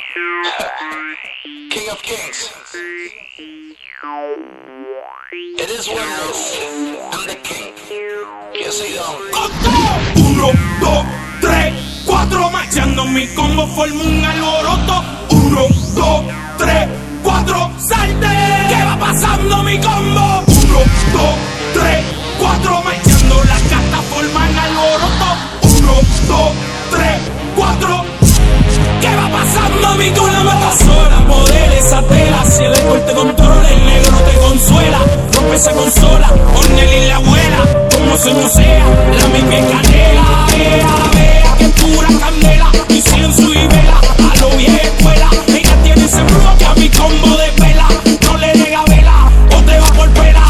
King of Kings. It is what it is. I'm the king. Yes, I am. 1, 2, 3, 4, marchando mi combo forma un alboroto. 1, 2, 3, 4, salte. ¿Qué va pasando mi combo? 1, 2, 3, 4, marchando las cartas forman alboroto. 1, 2, 3, 4. ¿Qué va pasando mi con la mata sola? Poder esa tela, si el alcohol te controla, el negro te consuela. Rompe esa consola, Ornel y la abuela, como se no sea, la misma canela. Vea que pura candela, incienso y vela, a lo vieja escuela. Ella tiene ese bloque a mi combo de vela, no le llega vela, o te va por pela.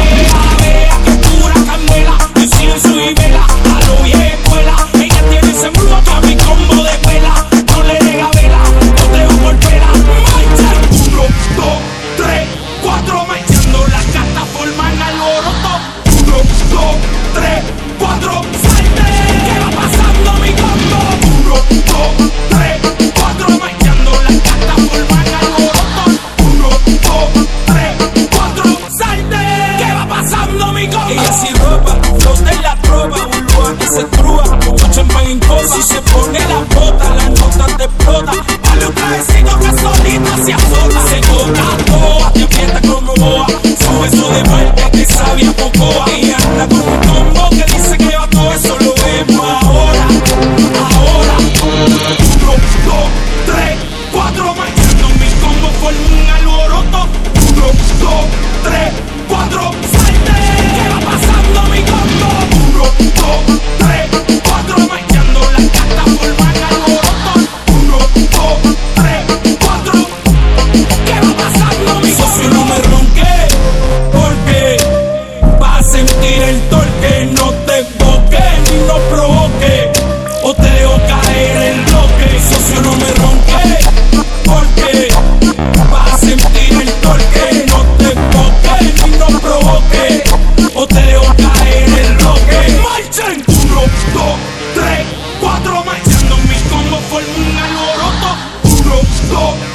Vea que pura candela, incienso y vela, a lo vieja escuela. Ella tiene ese bloque a mi combo de vela, no le llega vela, o te va por pela. Marcha, 1, 2, 3, 4, marchando las cartas forman alboroto. 1, 2, 3, 4, salte. ¿Qué va pasando mi combo? 1, 2, 3, 4, marchando las cartas forman alboroto. 1, 2, 3, 4, salte. ¿Qué va pasando mi combo? Ella sin ropa, flota en la tropa, burbuja que se estrúa, mucho champán en copa. Si se pone la bota, las notas te explota. Dale un trajecito que solita se azota. Se toca toa, te aprieta como boa. Sube eso de parte que sabía pocoa. Y anda con un combo que dice que va todo, eso lo vemos ahora. Ahora 1, 2, 3, 4, marchando mi combo forma un alboroto. 1, 2, 3, 4, salte. ¿Qué va pasando mi combo? 1, 2, 3, 4, marchando las cartas forman alboroto. 1, 2, 3, 4. ¿Qué va pasando mi socio? No me ronque, porque vas a sentir el torque. No te boques ni no provoque, o te dejo caer el bloque. Socio, no me ronque, porque vas a sentir el torque. No te boques ni no provoque, o te dejo caer el bloque. Marchen, 1, 2, 3, 4, marchando mi combo forma un alboroto. 1, 2,